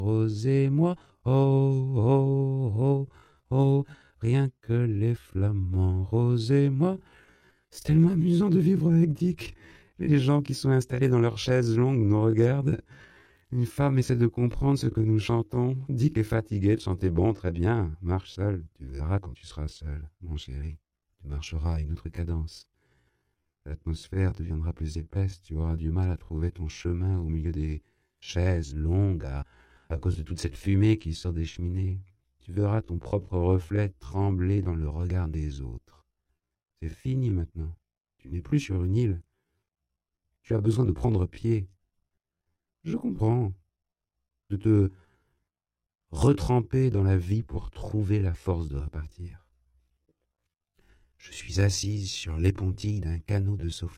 Rose et moi, oh, oh, oh, oh, rien que les flamands, Rose et moi. C'est tellement amusant de vivre avec Dick. Les gens qui sont installés dans leurs chaises longues nous regardent. Une femme essaie de comprendre ce que nous chantons. Dick est fatigué de chanter. Bon, très bien, marche seul. Tu verras quand tu seras seul, mon chéri. Tu marcheras à une autre cadence. L'atmosphère deviendra plus épaisse. Tu auras du mal à trouver ton chemin au milieu des chaises longues à cause de toute cette fumée qui sort des cheminées. Tu verras ton propre reflet trembler dans le regard des autres. C'est fini maintenant. Tu n'es plus sur une île. Tu as besoin de prendre pied. Je comprends. De te retremper dans la vie pour trouver la force de repartir. Je suis assise sur l'épontille d'un canot de sauvetage.